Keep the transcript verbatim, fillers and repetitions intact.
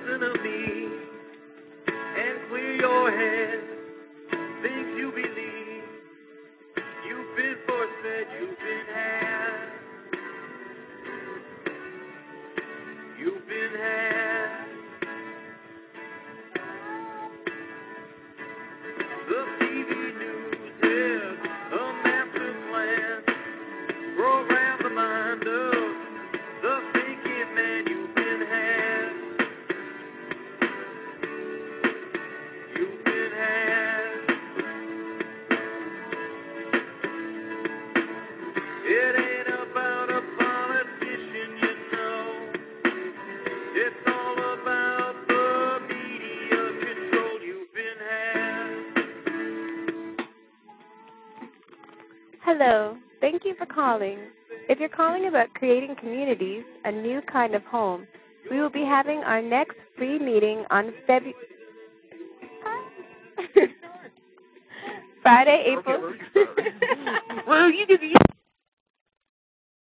listen to me and clear your head. Things you believe, you've been force-fed, you've been had. You've been had. The T V news is a master plan. Program the mind of the thinking man. You've been had. You've been had. It ain't about a politician, you know. It's all about the media control. You've been had. Hello. Thank you for calling. If you're calling about creating communities, a new kind of home, we will be having our next free meeting on February Friday, April. Well, you did.